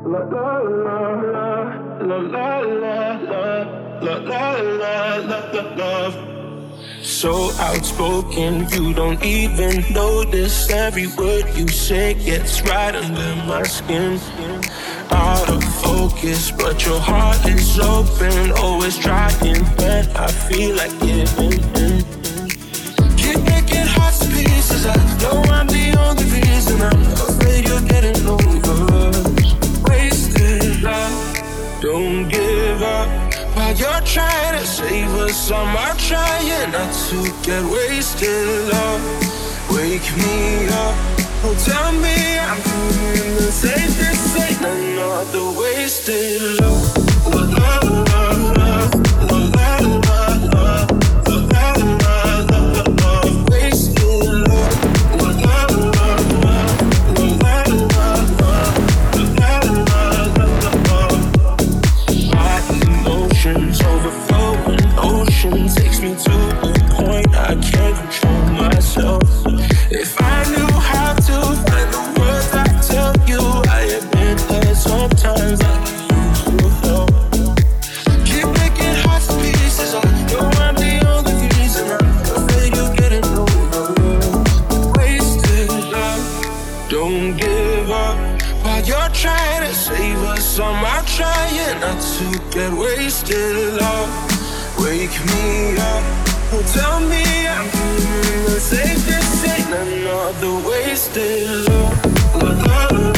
La la la la la la la la la la la la love. So outspoken, you don't even notice. Every word you say gets right under my skin. Out of focus, but your heart is open. Always trying, but I feel like giving in. Keep breaking hearts to pieces. I know I'm the only reason. I'm afraid you're getting over us. Wasted love, don't give up. While you're trying to save us, I'm trying not to get wasted love. Wake me up, oh tell me I'm doing the safest. Ain't another wasted love. La la la la, la la la la, la la la la la. Wasted love. La la la la, la la la la, la la la la. My emotions overflowing, ocean takes me to a point I can't control myself. If I knew how to find the words I tell you, I admit that sometimes I can use your help. Keep breaking hearts to pieces. I know I'm the only reason. I'm afraid you're getting over us. Wasted love, don't give up. While you're trying to save us, I'm trying not to get wasted love. Wake me up, oh tell me I'm doing the safest. Ain't another wasted love. La la la.